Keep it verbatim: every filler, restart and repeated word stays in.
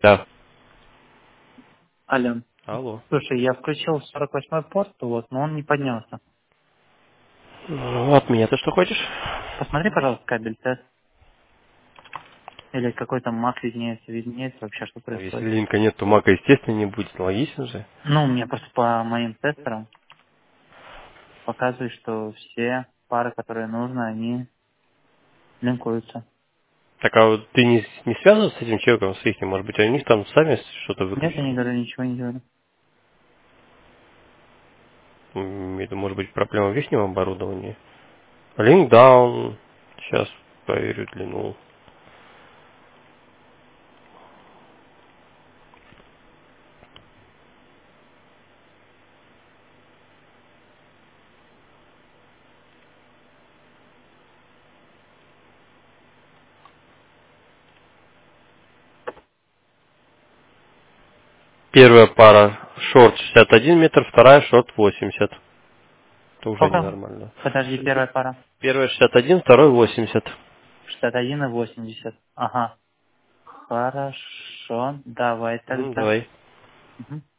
Да. Алло. Алло. Слушай, я включил сорок восьмой порт, вот, но он не поднялся. Ну, от меня ты что хочешь? Посмотри, пожалуйста, кабель тест. Или какой-то мак виднеется, виднеется вообще, что Ну, если происходит. линка нет, то мака, естественно, не будет. Логично же. Ну, у меня просто по моим тестерам показывает, что все пары, которые нужно, они линкуются. Так, а вот ты не, не связан с этим человеком, с их, может быть, у них там сами что-то Нет, я не выключили? говорю, ничего не говорю. М, Это может быть проблема в их оборудовании. Link down. Сейчас проверю длину. Первая пара шорт шестьдесят один метр, вторая шорт восемьдесят. Это уже Сколько? ненормально. Подожди, первая пара. Первая шестьдесят один, второй восемьдесят. шестьдесят один и восемьдесят. Ага. Хорошо, давай Ну, тогда. давай. Мгм.